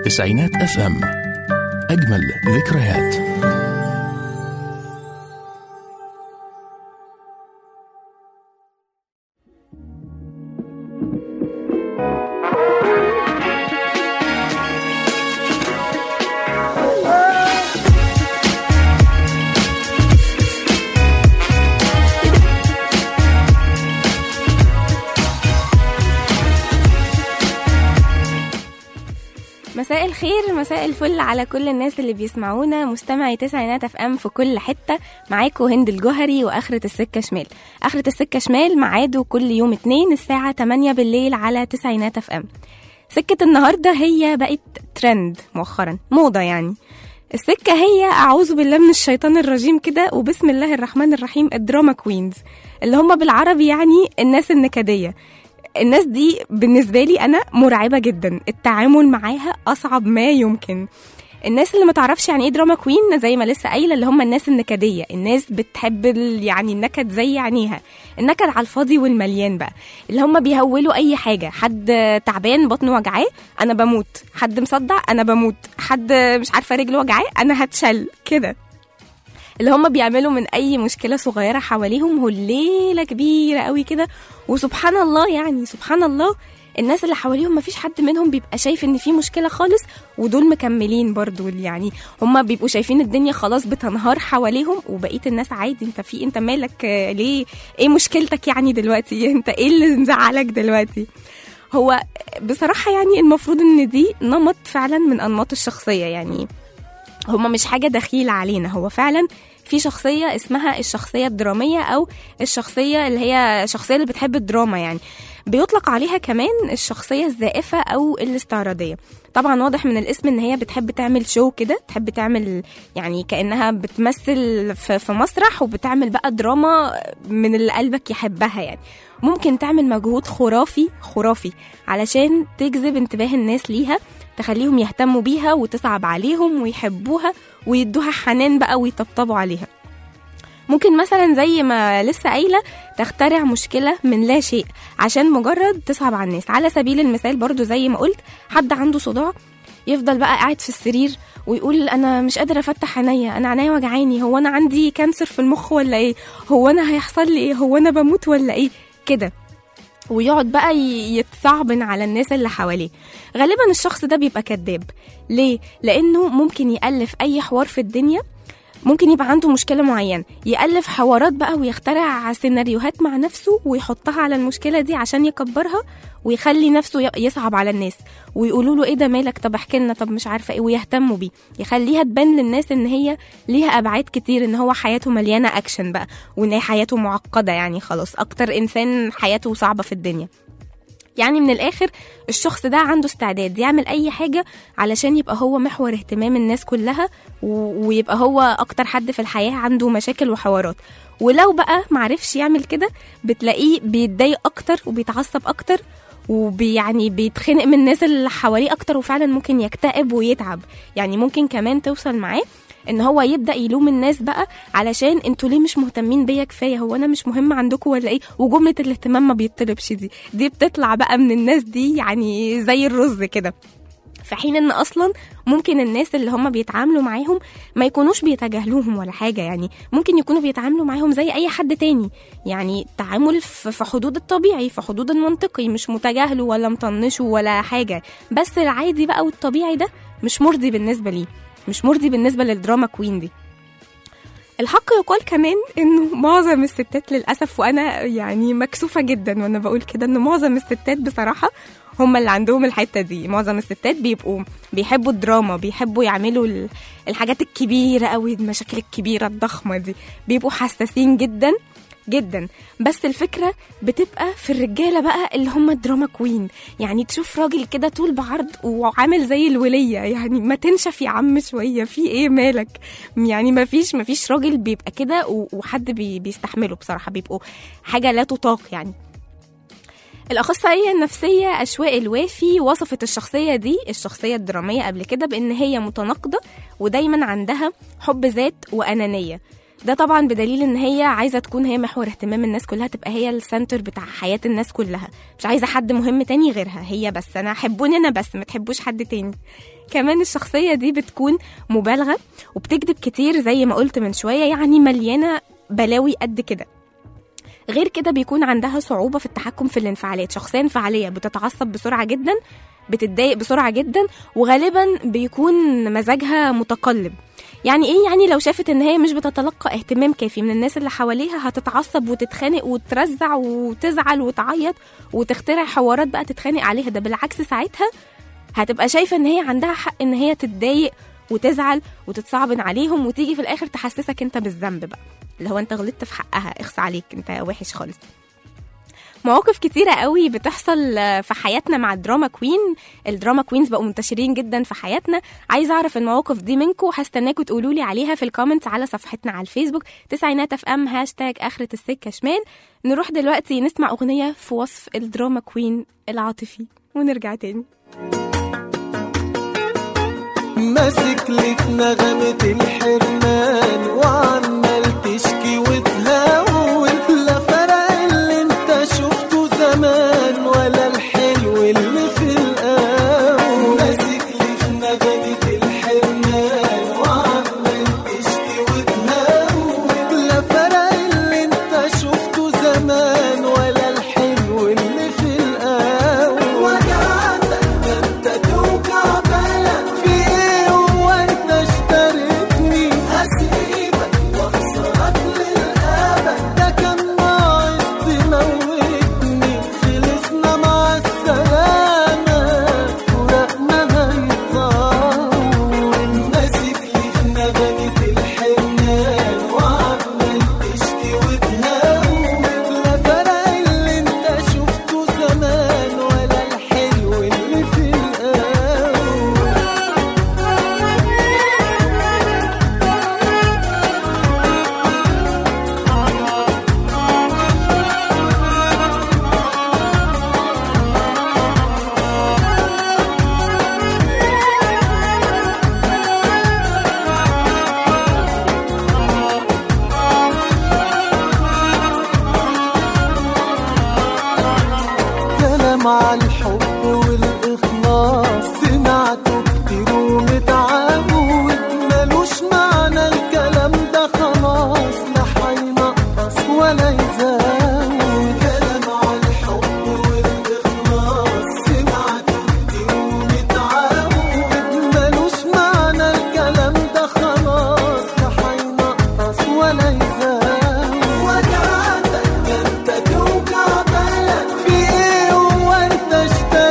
تسعينات اف ام. أجمل ذكريات. مساء الخير، مساء الفل على كل الناس اللي بيسمعونا، مستمعي تسعينات اف ام في كل حتة. معاكم هند الجوهري وآخرة السكة شمال. آخرة السكة شمال معاده كل يوم 2 الساعة 8 بالليل على تسعينات اف ام. سكة النهاردة هي بقت ترند مؤخرا، موضة يعني. السكة هي أعوذ بالله من الشيطان الرجيم كده وبسم الله الرحمن الرحيم، الدراما كوينز، اللي هم بالعربي يعني الناس النكدية. الناس دي بالنسبة لي أنا مرعبة جدا، التعامل معاها أصعب ما يمكن. الناس اللي ما تعرفش يعني إيه دراما كوين، زي ما لسه قايلة، اللي هم الناس النكدية، الناس بتحب يعني النكد زي عينيها، النكد على الفاضي والمليان بقى، اللي هم بيهولوا أي حاجة. حد تعبان بطنه وجعاه أنا بموت، حد مصدع أنا بموت، حد مش عارفة رجله وجعاه أنا هتشل كده. اللي هم بيعملوا من أي مشكلة صغيرة حواليهم هليلة كبيرة قوي كده. وسبحان الله يعني سبحان الله، الناس اللي حواليهم مفيش حد منهم بيبقى شايف ان في مشكلة خالص، ودول مكملين برضو. يعني هم بيبقوا شايفين الدنيا خلاص بتنهار حواليهم، وبقية الناس عادي. انت مالك ليه؟ ايه مشكلتك يعني دلوقتي؟ انت ايه اللي مزعلك دلوقتي؟ هو بصراحة يعني المفروض ان دي نمط فعلا من انماط الشخصية. يعني هما مش حاجة دخيلة علينا، هو فعلا في شخصية اسمها الشخصية الدرامية، أو الشخصية اللي هي الشخصية اللي بتحب الدراما. يعني بيطلق عليها كمان الشخصية الزائفة أو الاستعراضية. طبعا واضح من الاسم ان هي بتحب تعمل شو كده، تحب تعمل يعني كأنها بتمثل في مسرح، وبتعمل بقى دراما من اللي قلبك يحبها. يعني ممكن تعمل مجهود خرافي علشان تجذب انتباه الناس ليها، تخليهم يهتموا بيها وتصعب عليهم ويحبوها ويدوها حنان بقى ويطبطبوا عليها. ممكن مثلا زي ما لسه قايلة تخترع مشكلة من لا شيء عشان مجرد تصعب على الناس. على سبيل المثال برضو زي ما قلت، حد عنده صداع يفضل بقى قاعد في السرير ويقول أنا مش قادرة أفتح عينيا، أنا عينيا وجعاني، هو أنا عندي كانسر في المخ ولا إيه؟ هو أنا هيحصل لي إيه؟ هو أنا بموت ولا إيه؟ كده. ويقعد بقى يتصعبن على الناس اللي حواليه. غالبا الشخص ده بيبقى كذاب. ليه؟ لأنه ممكن يألف أي حوار في الدنيا، ممكن يبقى عنده مشكلة معينة، يألف حوارات بقى ويخترع سيناريوهات مع نفسه ويحطها على المشكلة دي عشان يكبرها ويخلي نفسه يصعب على الناس، ويقولوا له ايه ده مالك، طب احكي لنا، طب مش عارفة ايه، ويهتموا بيه، يخليها تبان للناس ان هي ليها ابعاد كتير، ان هو حياته مليانة اكشن بقى، وان هي حياته معقدة. يعني خلاص اكتر انسان حياته صعبة في الدنيا. يعني من الآخر الشخص ده عنده استعداد يعمل أي حاجة علشان يبقى هو محور اهتمام الناس كلها، ويبقى هو أكتر حد في الحياة عنده مشاكل وحوارات. ولو بقى معرفش يعمل كده بتلاقيه بيتضايق أكتر وبيتعصب أكتر، ويعني بيتخنق من الناس اللي حواليه أكتر، وفعلا ممكن يكتئب ويتعب. يعني ممكن كمان توصل معاه ان هو يبدأ يلوم الناس بقى علشان انتوا ليه مش مهتمين بيا كفاية، هو انا مش مهم عندكم ولا ايه؟ وجملة الاهتمام ما بيطلبش دي بتطلع بقى من الناس دي يعني زي الرز كده. في حين ان اصلا ممكن الناس اللي هم بيتعاملوا معاهم ما يكونوش بيتجاهلوهم ولا حاجة، يعني ممكن يكونوا بيتعاملوا معاهم زي اي حد تاني، يعني تعامل في حدود الطبيعي، في حدود المنطقي، مش متجاهله ولا مطنشه ولا حاجة، بس العادي بقى والطبيعي ده مش مرضي بالنسبة ليه، مش مرضي بالنسبة للدراما كوين دي. الحق يقال كمان انه معظم الستات للأسف، وانا يعني مكسوفة جدا وانا بقول كده، انه معظم الستات بصراحة هم اللي عندهم الحتة دي. معظم الستات بيحبوا الدراما، بيحبوا يعملوا الحاجات الكبيرة قوي، المشاكل الكبيرة الضخمة دي، بيبقوا حساسين جدا جدا. بس الفكرة بتبقى في الرجالة بقى اللي هم الدراما كوين. يعني تشوف راجل كده طول بعرض وعامل زي الولية، يعني ما تنشف يا عم شوية، في ايه مالك؟ يعني ما فيش راجل بيبقى كده وحد بيستحمله بصراحة، بيبقوا حاجة لا تطاق. يعني الأخصائية النفسية أشواق الوافي وصفت الشخصية دي، الشخصية الدرامية، قبل كده بأن هي متناقضة ودايما عندها حب ذات وأنانية. ده طبعا بدليل ان هي عايزه تكون هي محور اهتمام الناس كلها، تبقى هي السنتر بتاع حياه الناس كلها، مش عايزه حد مهم تاني غيرها، هي بس انا احبوني انا بس، ما تحبوش حد تاني. كمان الشخصيه دي بتكون مبالغه وبتكذب كتير زي ما قلت من شويه، يعني مليانه بلاوي قد كده. غير كده بيكون عندها صعوبه في التحكم في الانفعالات، شخصيه انفعاليه بتتعصب بسرعه جدا، بتتضايق بسرعه جدا، وغالبا بيكون مزاجها متقلب. يعني ايه؟ يعني لو شافت ان هي مش بتتلقى اهتمام كافي من الناس اللي حواليها هتتعصب وتتخانق وترزع وتزعل وتعيط وتخترع حوارات بقى تتخانق عليها. ده بالعكس ساعتها هتبقى شايفة ان هي عندها حق ان هي تتضايق وتزعل وتتصعبن عليهم، وتيجي في الاخر تحسسك انت بالذنب بقى، اللي هو انت غلطت في حقها، اخس عليك، انت وحش خالص. مواقف كتيرة قوي بتحصل في حياتنا مع الدراما كوين. الدراما كوينز بقوا منتشرين جدا في حياتنا. عايزة أعرف المواقف دي منكم، هستناكم تقولولي عليها في الكومنتس على صفحتنا على الفيسبوك تسعينات اف ام #آخرة السكة شمال. نروح دلوقتي نسمع أغنية في وصف الدراما كوين العاطفي ونرجع تاني. ماسك لك نغمة الحرمان وعمال تشكي وتهاول، لا فرق اللي انت شفته زمان ولا الحلو اللي في الأول. ماسك لك نغمة الحرمان وعمال تشكي وتهاول، لا فرق اللي انت شفته زمان ولا الحلو اللي في الأول. وجعتك ده انت توجع بالك في ايه وانت اشتريتني، هسيبك واخسرك للأبد، ده كان ناقص تموتني، خلصنا مع السلامة فراقنا هيطول. ماسك لي في نغمة الحنان وعمال تشكي وتهاول، لا فرق اللي انت شفته زمان ولا الحلو اللي في الأول. كلام على الحب والإخلاص سمعته كتير ومتعود، ملوش معنى الكلام ده خلاص، لا هينقص ولا يزود. كلام على الحب والإخلاص سمعته كتير ومتعود، ملوش معنى الكلام ده خلاص، لا هينقص ولا يزود. وجعتك ده انت توجع بالك في ايه وانت اشتريتني،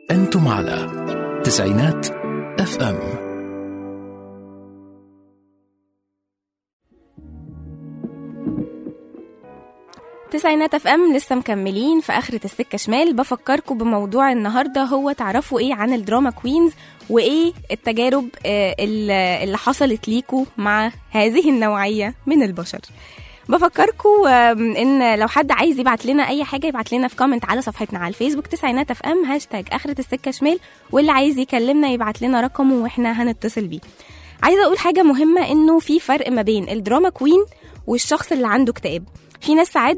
أنتم على تسعينات FM. تسعينات FM لسه مكملين في آخرة السكة شمال. بفكركم بموضوع النهاردة، هو تعرفوا إيه عن الدراما كوينز وإيه التجارب اللي حصلت ليكوا مع هذه النوعية من البشر. بفكركم ان لو حد عايز يبعت لنا اي حاجه يبعت لنا في كومنت على صفحتنا على الفيسبوك تسعينات FM هاشتاج آخرة السكة شمال، واللي عايز يكلمنا يبعت لنا رقمه واحنا هنتصل بيه. عايزه اقول حاجه مهمه، انه في فرق ما بين الدراما كوين والشخص اللي عنده اكتئاب. في ناس ساعات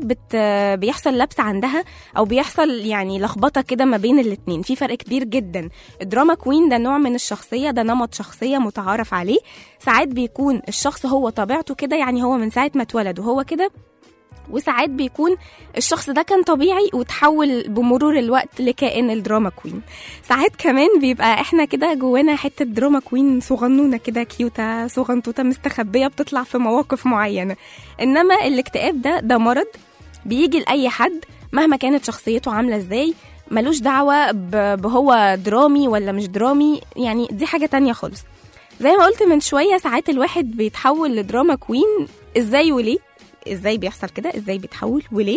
بيحصل لبس عندها او بيحصل يعني لخبطه كده ما بين الاتنين، في فرق كبير جدا. الدراما كوين ده نوع من الشخصيه، ده نمط شخصيه متعارف عليه. ساعات بيكون الشخص هو طبيعته كده، يعني هو من ساعه ما اتولد وهو كده، وساعات بيكون الشخص ده كان طبيعي وتحول بمرور الوقت لكائن الدراما كوين. ساعات كمان بيبقى احنا كده جوانا حته دراما كوين صغنونه كده، كيوته صغنطوطه مستخبيه بتطلع في مواقف معينه. انما الاكتئاب ده مرض بيجي لاي حد مهما كانت شخصيته عامله ازاي، ملوش دعوه بهو درامي ولا مش درامي، يعني دي حاجه تانية خالص. زي ما قلت من شويه، ساعات الواحد بيتحول لدراما كوين. ازاي وليه؟ ازاي بيحصل كده؟ ازاي بيتحول وليه؟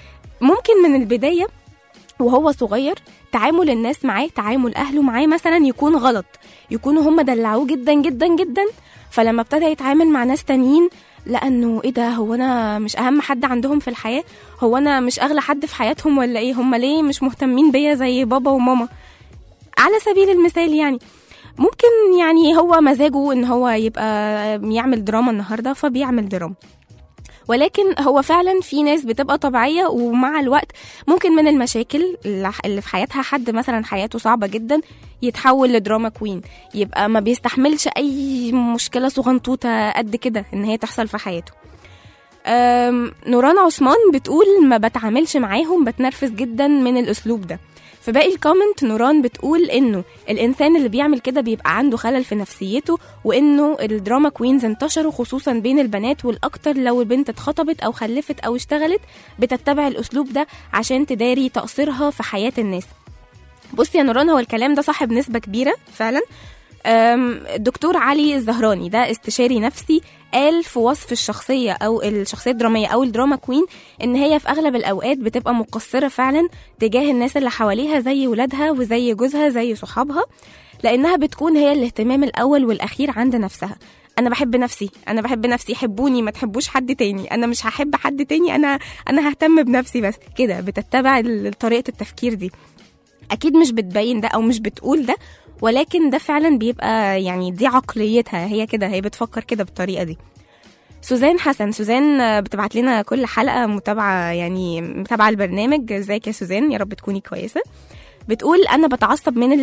ممكن من البداية وهو صغير تعامل الناس معاه، تعامل أهله معاه مثلا يكون غلط، يكونوا هم دلعوه جدا جدا جدا، فلما ابتدى يتعامل مع ناس تانيين لأنه إيه ده، هو أنا مش أهم حد عندهم في الحياة؟ هو أنا مش أغلى حد في حياتهم ولا إيه؟ هم ليه مش مهتمين بيا زي بابا وماما؟ على سبيل المثال يعني ممكن يعني هو مزاجه إن هو يبقى يعمل دراما النهاردة فبيعمل دراما، ولكن هو فعلا في ناس بتبقى طبيعية ومع الوقت ممكن من المشاكل اللي في حياتها، حد مثلا حياته صعبة جدا يتحول لدراما كوين، يبقى ما بيستحملش أي مشكلة صغنطوطة قد كده إن هي تحصل في حياته. نوران عثمان بتقول ما بتعاملش معاهم، بتنرفز جدا من الأسلوب ده. في باقي الكومنت نوران بتقول انه الانسان اللي بيعمل كده بيبقى عنده خلل في نفسيته، وانه الدراما كوينز انتشروا خصوصا بين البنات، والاكتر لو البنت اتخطبت او خلفت او اشتغلت بتتبع الاسلوب ده عشان تداري تقصيرها في حياة الناس. بصي يا نوران، هو الكلام ده صح بنسبة كبيرة فعلا. الدكتور علي الزهراني ده استشاري نفسي قال في وصف الشخصية أو الشخصية الدرامية أو الدراما كوين إن هي في أغلب الأوقات بتبقى مقصرة فعلا تجاه الناس اللي حواليها، زي ولادها وزي جوزها زي صحابها، لأنها بتكون هي الاهتمام الأول والأخير عند نفسها. أنا بحب نفسي، أنا بحب نفسي، حبوني ما تحبوش حد تاني، أنا مش هحب حد تاني، أنا ههتم بنفسي بس كده. بتتبع طريقة التفكير دي. أكيد مش بتبين ده أو مش بتقول ده، ولكن ده فعلا بيبقى يعني دي عقليتها، هي كده، هي بتفكر كده بالطريقة دي. سوزان حسن، سوزان بتبعت لنا كل حلقة متابعة البرنامج. ازيك يا سوزان؟ يا رب تكوني كويسة. بتقول أنا بتعصب من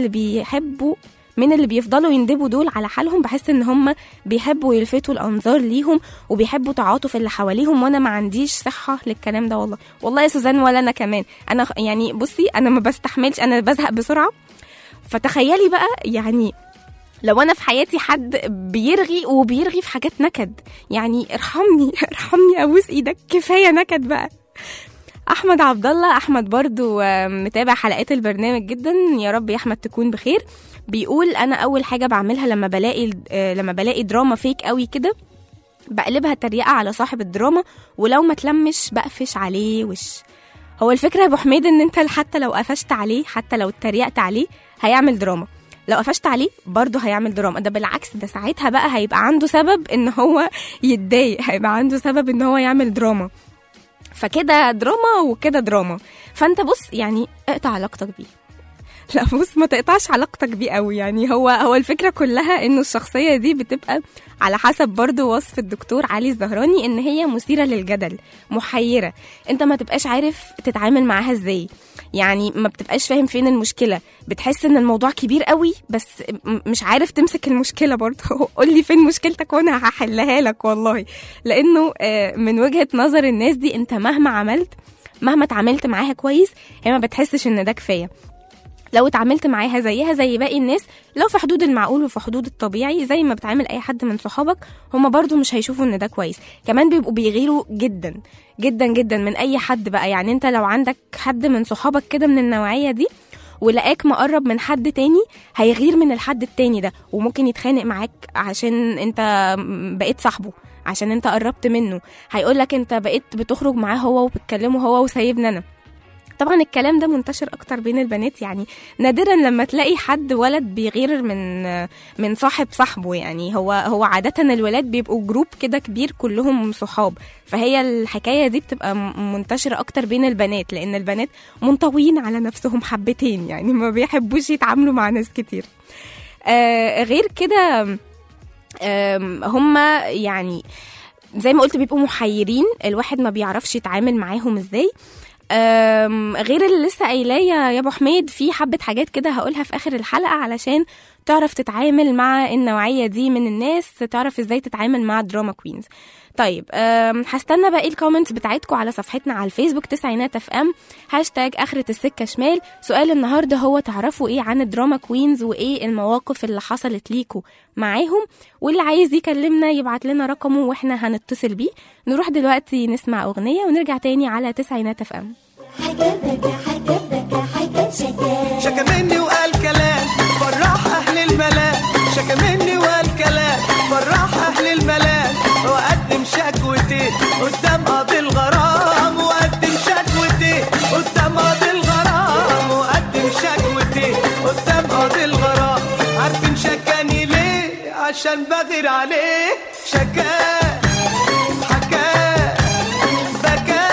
اللي بيفضلوا يندبوا دول على حالهم، بحس ان هم بيحبوا يلفتوا الانظار ليهم وبيحبوا تعاطف اللي حواليهم، وانا ما عنديش صحة للكلام ده. والله يا سوزان، ولا انا كمان. انا يعني بصي، انا ما بستحملش، انا بزهق بسرعة. فتخيلي بقى يعني لو انا في حياتي حد بيرغي في حاجات نكد، يعني ارحمني ابوس ايدك، كفايه نكد بقى. احمد عبد الله، احمد برضو متابع حلقات البرنامج جدا، يا رب يا احمد تكون بخير. بيقول انا اول حاجه بعملها لما بلاقي دراما فيك قوي كده بقلبها تريقه على صاحب الدراما، ولو ما تلمش بقفش عليه وش. هو الفكره يا ابو حميد ان انت حتى لو قفشت عليه، حتى لو اتريقت عليه هيعمل دراما، لو قفشت عليه برضه هيعمل دراما. ده بالعكس، ده ساعتها بقى هيبقى عنده سبب ان هو يتضايق، هيبقى عنده سبب ان هو يعمل دراما. فكده دراما وكده دراما. فانت بص يعني اقطع علاقتك بيه. لا بص، ما تقطعش علاقتك بيه قوي. يعني هو الفكرة كلها انه الشخصية دي بتبقى على حسب برضو وصف الدكتور علي الزهراني ان هي مثيرة للجدل، محيرة، انت ما تبقاش عارف تتعامل معاها ازاي، يعني ما بتبقاش فاهم فين المشكلة، بتحس ان الموضوع كبير قوي بس مش عارف تمسك المشكلة برضو. قولي فين مشكلتك وانا هحلها لك والله. لانه من وجهة نظر الناس دي انت مهما اتعاملت معاها كويس هي ما بتحسش ان ده كفاية. لو اتعاملت معاها زيها زي باقي الناس، لو في حدود المعقول وفي حدود الطبيعي زي ما بتعامل اي حد من صحابك، هما برضو مش هيشوفوا ان ده كويس. كمان بيبقوا بيغيروا جدا جدا جدا من اي حد بقى. يعني انت لو عندك حد من صحابك كده من النوعية دي ولقاك مقرب من حد تاني هيغير من الحد التاني ده، وممكن يتخانق معاك عشان انت بقيت صاحبه، عشان انت قربت منه. هيقولك انت بقيت بتخرج معاه هو وبتكلمه هو وسايبني انا. طبعا الكلام ده منتشر اكتر بين البنات، يعني نادرا لما تلاقي حد ولد بيغير من صاحب صاحبه. يعني هو عادة الولاد بيبقوا جروب كده كبير كلهم صحاب، فهي الحكاية دي بتبقى منتشرة اكتر بين البنات، لان البنات منطويين على نفسهم حبتين، يعني ما بيحبوش يتعاملوا مع ناس كتير. غير كده هما يعني زي ما قلت بيبقوا محيرين، الواحد ما بيعرفش يتعامل معاهم ازاي. غير اللي لسه قايلاه يا ابو حميد، في حبه حاجات كده هقولها في اخر الحلقه علشان تعرف تتعامل مع النوعيه دي من الناس، تعرف ازاي تتعامل مع دراما كوينز. طيب هستنى بقى الكومنتس بتاعتكم على صفحتنا على الفيسبوك تسعينات اف ام #آخرة السكة شمال. سؤال النهارده هو تعرفوا ايه عن الدراما كوينز وايه المواقف اللي حصلت ليكوا معاهم، واللي عايز يكلمنا يبعت لنا رقمه واحنا هنتصل بيه. نروح دلوقتي نسمع اغنيه ونرجع تاني على تسعينات اف ام. شكا مني وقال كلام فرح اهل الملام، شكا مني وقال كلام فرح اهل الملام، وقدم شكوتي قدام قاضي الغرام، وقدم شكوتي قدام قاضي الغرام، وقدم شكوتي قدام قاضي الغرام. عارفين شكاني ليه؟ عشان بغير عليه. شكاه حكاه بكاه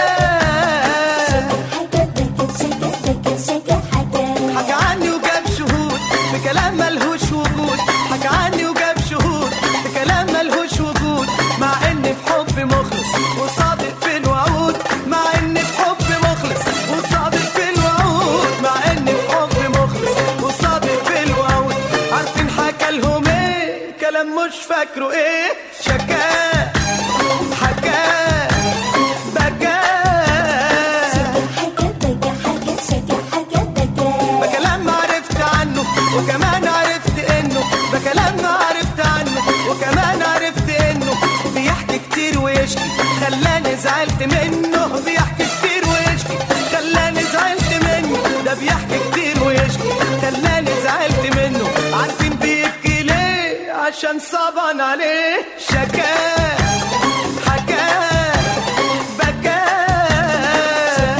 حكى عني وجاب شهود بكلام ملهوش وجود، حكى عني وجاب شهود بكلام ملهوش وجود، مع ان في حب مخلص وصادق في الوعود، مع ان في حب مخلص وصادق في الوعود، مع ان في حب مخلص وصادق في الوعود. عارفين حكى لهم ايه؟ كلام مش فاكره ايه. شكاه حكاه بكاه بكلام ما عرفت عنه وكمان عرفت انه، بكلام ما عرفت عنه وكمان عرفت انه بيحكي كتير ويشكي خلاني زعلت منه، بيحكي كتير ويشكي خلاني زعلت منه، ده بيحكي كتير ويشكي خلاني زعلت منه. عارفين بيبكي ليه؟ عشان صعبان عليه. شكاه حكاه بكاه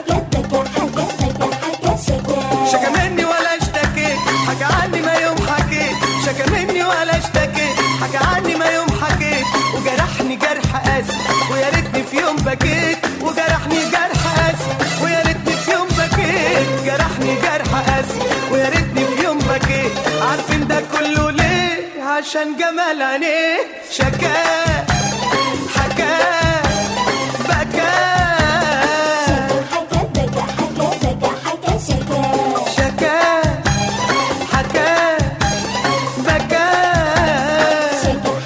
شكا مني ولا اشتكيت حكى عني ما يوم حكيت، شكا مني ولا اشتكيت حكى عني ما يوم حكيت، وجرحني جرح قاسي ويا ريتني في يوم بكيت، وجرحني جرح قاسي ويا ريتني في يوم بكيت، جرحني جرح قاسي ويا ريتني في يوم بكيت. عارفين ده كله ليه؟ عشان جمال عينيه. شكاه حكاه بكاه شكاه حكاه بكاه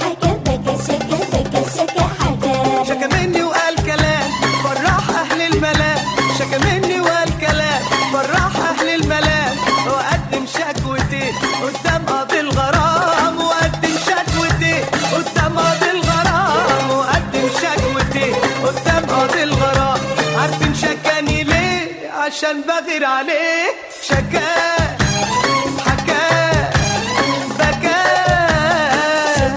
شكا مني وقال كلام فرح اهل الملام، شكا مني وقال كلام فرح اهل الملام، وقدم شكوتي قدام قاضي الغرام، وقدم شكوتي قدام قاضي الغرام، وقدم شكوتي قدام قاضي الغرام. عارفين شكاني ليه؟ عشان بغير عليه. شكاه حكاه بكاه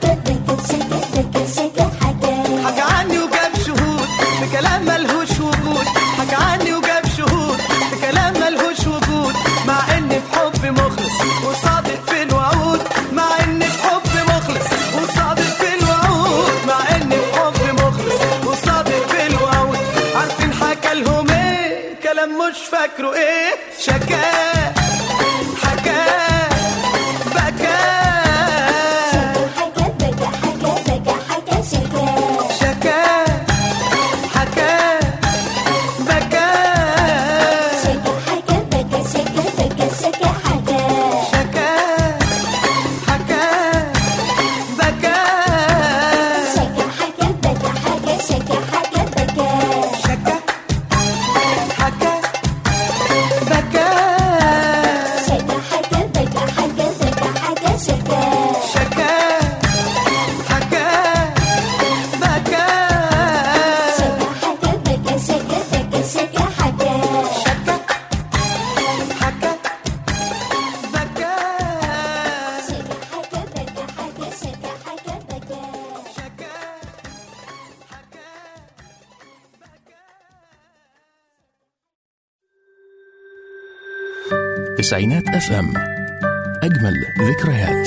حكى عني وجاب شهود بكلام ملهوش وجود، حكى عني وجاب شهود بكلام ملهوش وجود، مع ان في حب مخلص وصادق في الوعود، مع ان في حب مخلص وصادق في الوعود، مع ان في حب مخلص وصادق في الوعود. عارفين حكى لهم ايه؟ كلام مش فاكره ايه. شكاه حكاه بكاه شكاه حكاه بكاه شكاه حكاه بكاه شكاه حكاه بكاه تسعينات اف ام. اجمل ذكريات.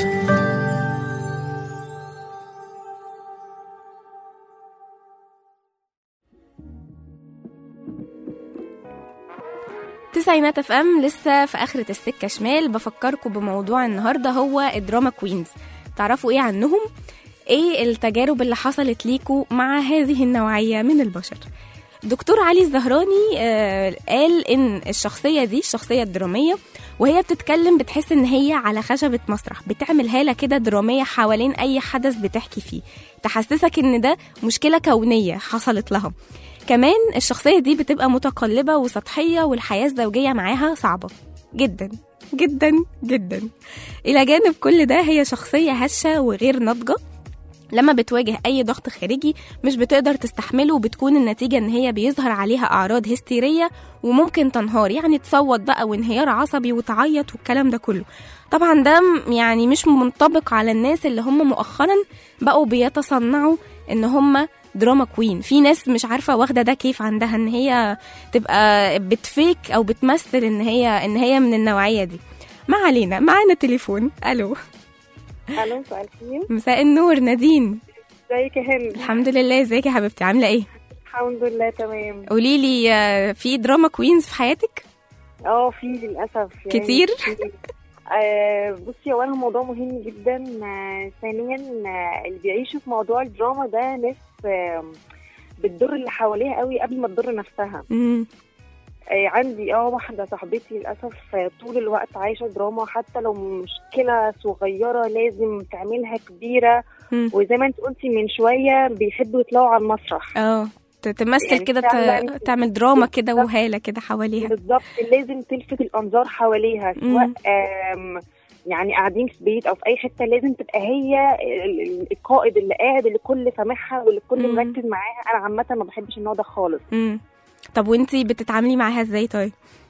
تسعينات اف ام لسه في اخرة السكة شمال. بفكركم بموضوع النهاردة هو الدراما كوينز. تعرفوا ايه عنهم؟ ايه التجارب اللي حصلت ليكوا مع هذه النوعية من البشر؟ دكتور علي الزهراني قال ان الشخصية دي الشخصية الدرامية وهي بتتكلم بتحس ان هي على خشبة مسرح، بتعمل هالة كده درامية حوالين اي حدث بتحكي فيه، تحسسك ان ده مشكلة كونية حصلت لها. كمان الشخصية دي بتبقى متقلبة وسطحية، والحياة الزوجية معاها صعبة جدا جدا جدا. إلى جانب كل ده هي شخصية هشة وغير ناضجة، لما بتواجه أي ضغط خارجي مش بتقدر تستحمله، وبتكون النتيجة إن هي بيظهر عليها أعراض هستيرية وممكن تنهار، يعني تصوت بقى وانهيار عصبي وتعيط والكلام ده كله. طبعا ده يعني مش منطبق على الناس اللي هم مؤخرا بقوا بيتصنعوا إن هم دراما كوين. في ناس مش عارفة واخدة ده كيف عندها، إن هي تبقى بتفيك أو بتمثل إن هي من النوعية دي. ما علينا، معانا تليفون. ألو. الو، مساء الخير. مساء النور، نادين. ازيك يا هند؟ الحمد لله. ازيك يا حبيبتي، عامله ايه؟ الحمد لله تمام. قولي لي، في دراما كوينز في حياتك؟ في للاسف يعني كتير. بصي، اولا الموضوع مهم جدا. ثانيا اللي بيعيشوا في موضوع الدراما ده ناس بتضر اللي حواليها قوي قبل ما تضر نفسها. عندي واحدة صاحبتي للأسف طول الوقت عايشة دراما، حتى لو مشكلة صغيرة لازم تعملها كبيرة. وزي ما انت قلتي من شوية بيحبوا يطلعوا على المسرح، تمثل يعني كده، تعمل دراما كده وهالة كده حواليها. بالظبط، لازم تلفت الأنظار حواليها، سواء يعني قاعدين في بيت أو في أي حتة، لازم تبقى هي القائد اللي قاعد، اللي كل سامعها واللي كل مركز معاها. أنا عامة ما بحبش النوع ده خالص. طب وانتي بتتعاملي معاها ازاي طيب؟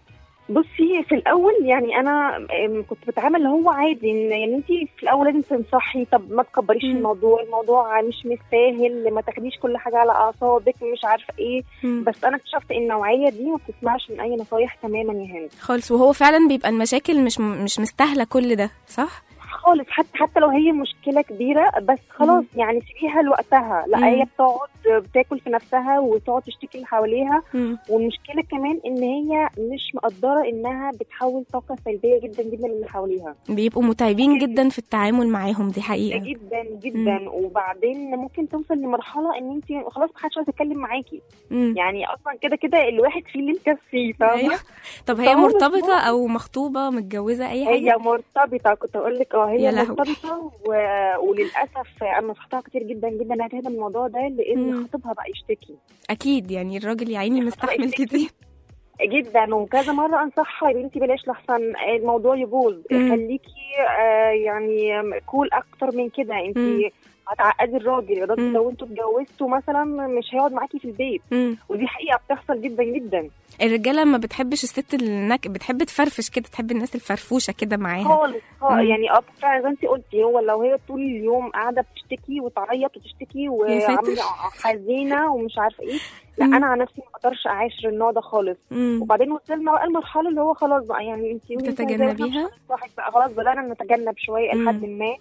بصي، في الاول يعني انا كنت بتعامل اللي هو عادي، يعني انت في الاول لازم تنصحي، طب ما تكبريش الموضوع مش مستاهل، ما تاخديش كل حاجه على اعصابك، مش عارفه ايه. بس انا اكتشفت ان النوعيه دي ما بتسمعش من اي نصايح تماما يا هند خالص، وهو فعلا بيبقى المشاكل مش مستاهله كل ده، صح خالص. حتى لو هي مشكله كبيره، بس خلاص يعني سيبيها لوقتها. لا، هي بتقعد بتاكل في نفسها وتقعد تشتكي اللي حواليها. والمشكله كمان ان هي مش مقدره انها بتحول طاقه سلبيه جدا جدا للي حواليها، بيبقوا متعبين جدا في التعامل معاهم. دي حقيقه جدا جدا. وبعدين ممكن توصل لمرحله ان انت خلاص ما حدش عايز يتكلم معاكي. يعني اصلا كده الواحد فيه اللي مكفيه، فاهمه؟ طب هي مرتبطه او مخطوبه متجوزه اي حاجه؟ هي مرتبطه، كنت اقول لك هي مرتبطه وللاسف انا نصحتها كتير جدا جدا انها تهدى من الموضوع ده، لان خطيبها بقى يشتكي. اكيد يعني الراجل يا عيني مستحمل كتير جدا، وكذا مره انصحها، يا بنتي بلاش لحسن الموضوع يبوظ، خليكي يعني كول اكتر من كده. انت هتعقدي الراجل لو انتوا اتجوزتوا مثلا مش هيقعد معاكي في البيت. ودي حقيقه بتحصل جدا جدا. الرجاله ما بتحبش الست بتحب تفرفش كده، تحب الناس الفرفوشه كده معاها خالص. يعني فعلا زي انت قلتي، هو لو هي طول اليوم قاعده بتشتكي وتعيط وتشتكي وعامله حزينه ومش عارفه ايه، لا انا عن نفسي ما اقدرش اعاشر النوع ده خالص. وبعدين وصلنا بقى المرحله اللي هو خلاص بقى، يعني انت بتتجنبيها بقى، خلاص بدأنا نتجنب شويه لحد ما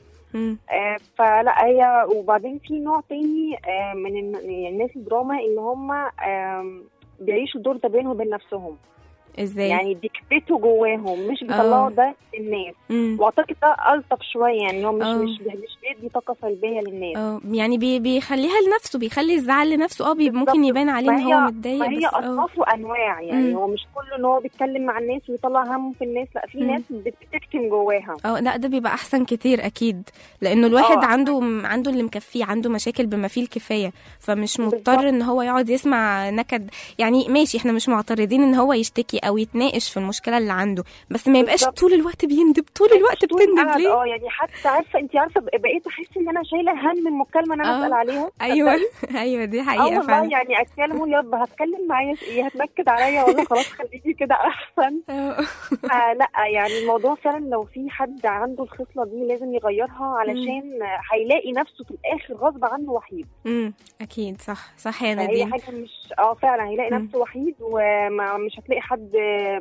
فلا هي. وبعدين في نوع تاني من الناس الدراما اللي هم بيعيشوا دور ده بينهم وبين نفسهم. ازاي؟ يعني بيكبتوا جواهم، مش بيطلعوا ده للناس. واعتقد ده الطف شويه، يعني هو مش بيدي طاقه سلبيه للناس. يعني بيخليها لنفسه، بيخلي الزعل لنفسه. ممكن يبان عليه ان هو متضايق، بس هي اصناف وانواع. يعني هو مش كله ان هو بيتكلم مع الناس ويطلع همه في الناس، لا، في ناس بتكتم جواها. لا، ده بيبقى احسن كتير اكيد، لانه الواحد عنده اللي مكفيه، عنده مشاكل بما فيه الكفايه، فمش مضطر ان هو يقعد يسمع نكد. يعني ماشي، احنا مش معترضين ان هو يشتكي او يتناقش في المشكله اللي عنده، بس ما يبقاش طول الوقت بيندب. طول الوقت بتندب ليه؟ يعني حتى عارفه بقيت احس ان انا شايله هم المكالمه اللي انا بسال عليها. ايوه دي حقيقه فعلا. يعني اتكلم يابا، هتكلم معايا ايه؟ هتنكد عليا ولا خلاص خليكي كده احسن؟ لا، يعني الموضوع فعلا لو في حد عنده الخصله دي لازم يغيرها، علشان هيلاقي نفسه في الاخر غصب عنه وحيد. اكيد، صح يا نادين. هي حاجه مش فعلا هيلاقي نفسه وحيد، ومش هتلاقي حد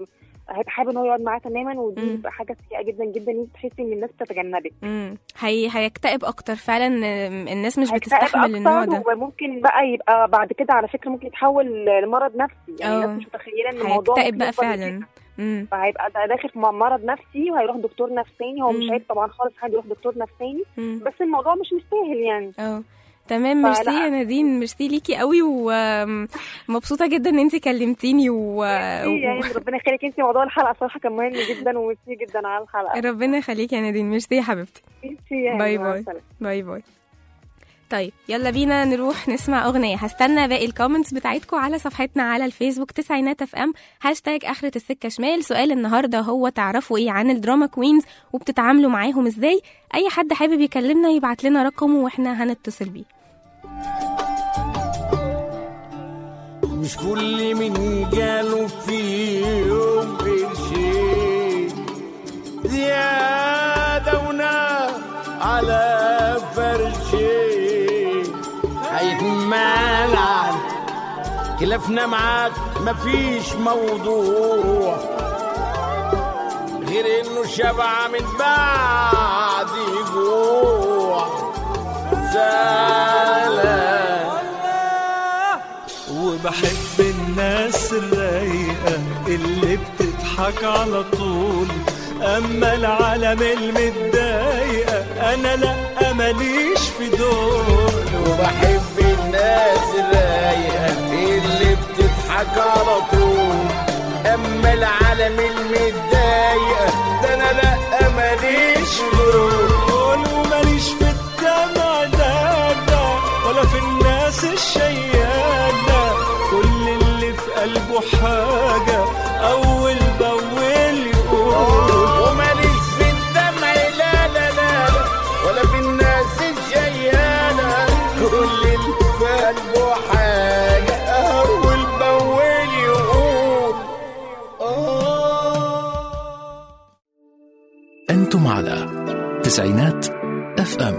هيبقى حابب ان هو يقعد معاه تماما، ودي بتبقى حاجه سيئه جدا جدا، ان انت تحسي ان الناس بتتجنبك. هيكتئب اكتر فعلا، الناس مش بتستحمل النوع ده، وممكن بقى يبقى بعد كده على فكره ممكن يتحول لمرض نفسي، يعني الناس مش متخيله ان الموضوع هيكتئب بقى فعلا. فهيبقى داخل في مرض نفسي وهيروح دكتور نفساني. هو مش عيب طبعا خالص حد يروح دكتور نفساني، بس الموضوع مش مستاهل يعني. تمام. ميرسي يا نادين، ميرسي ليكي قوي، ومبسوطه جدا ان انت كلمتيني يعني ربنا يخليكي. انت موضوع الحلقه صراحه كان مهم جدا، وميرسي جدا على الحلقه. ربنا يخليكي يا نادين، ميرسي يا حبيبتي. ميرسي، باي باي. باي باي. طيب يلا بينا نروح نسمع أغنية. هستنى باقي الكومنتس بتاعتكم على صفحتنا على الفيسبوك تسعينات اف ام #آخرة السكة شمال. سؤال النهاردة هو تعرفوا ايه عن الدراما كوينز وبتتعاملوا معاهم ازاي؟ اي حد حابب يكلمنا يبعت لنا رقمه واحنا هنتصل بيه. مش كل من جاله في يوم قرشين زيادة ونام على فرشين هيتمنع. خلافنا معاك مفيش موضوع غير انه شبع من بعد جوع زعلان. وبحب الناس الرايقة اللي بتضحك على طول، أما العالم المتضايقة أنا لأ ماليش في دول. وبحب الناس الرايقة اللي بتضحك على طول، أما العالم المتضايقة ده أنا لأ ماليش في دول. وماليش في الدمع ده ولا في الناس الشيادة، كل اللي في قلبه حاجة أول بأول يقول. وماليش في الدمع لا لا لا ولا في الناس الشيادة، كل اللي في قلبه حاجة أول بأول يقول. أنتم على تسعينات اف ام.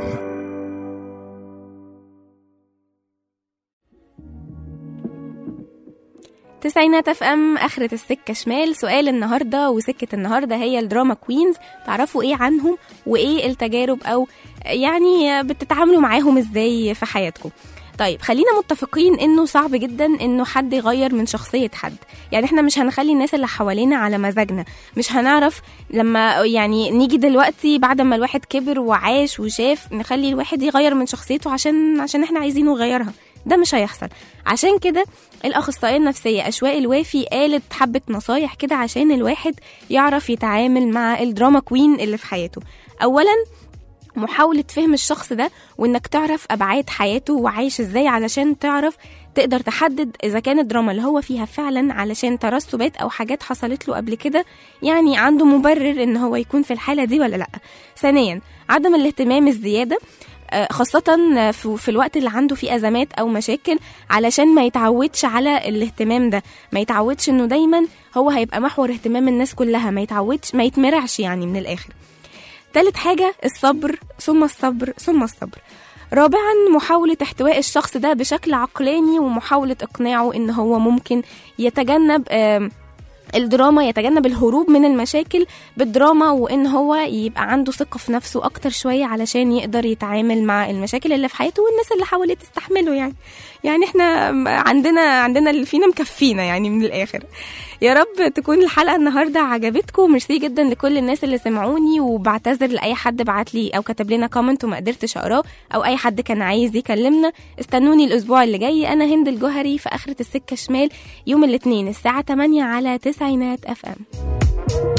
تسعينات اف ام آخرة السكة شمال. سؤال النهاردة وسكة النهاردة هي الدراما كوينز، تعرفوا ايه عنهم وايه التجارب او يعني بتتعاملوا معاهم ازاي في حياتكم؟ طيب خلينا متفقين انه صعب جدا انه حد يغير من شخصية حد، يعني احنا مش هنخلي الناس اللي حوالينا على مزاجنا، مش هنعرف لما يعني نيجي دلوقتي بعد ما الواحد كبر وعاش وشاف نخلي الواحد يغير من شخصيته عشان احنا عايزينه يغيرها، ده مش هيحصل. عشان كده الأخصائية النفسية أشواق الوافي قالت حبة نصايح كده عشان الواحد يعرف يتعامل مع الدراما كوين اللي في حياته. أولا محاولة فهم الشخص ده، وإنك تعرف أبعاد حياته وعايش إزاي علشان تعرف تقدر تحدد إذا كان الدراما اللي هو فيها فعلا علشان ترسبات أو حاجات حصلت له قبل كده يعني عنده مبرر إن هو يكون في الحالة دي ولا لأ. ثانيا عدم الاهتمام الزيادة خاصة في الوقت اللي عنده فيه أزمات أو مشاكل، علشان ما يتعودش على الاهتمام ده، ما يتعودش إنه دايما هو هيبقى محور اهتمام الناس كلها، ما يتعودش، ما يتمرعش يعني من الآخر. ثالث حاجة الصبر ثم الصبر ثم الصبر. رابعا محاولة احتواء الشخص ده بشكل عقلاني، ومحاولة إقناعه إن هو ممكن يتجنب الدراما، يتجنب الهروب من المشاكل بالدراما، وإن هو يبقى عنده ثقة في نفسه أكتر شوية علشان يقدر يتعامل مع المشاكل اللي في حياته والناس اللي حواليه تستحمله. يعني احنا عندنا اللي فينا مكفينا يعني من الآخر. يا رب تكون الحلقة النهاردة عجبتكم. ميرسي جدا لكل الناس اللي سمعوني، وبعتذر لأي حد بعت لي أو كتب لنا كومنت وما قدرتش أقراه، أو أي حد كان عايز يكلمنا. استنوني الأسبوع اللي جاي. أنا هند الجوهري في آخرة السكة شمال يوم الاثنين الساعة 8 على تسعينات اف ام.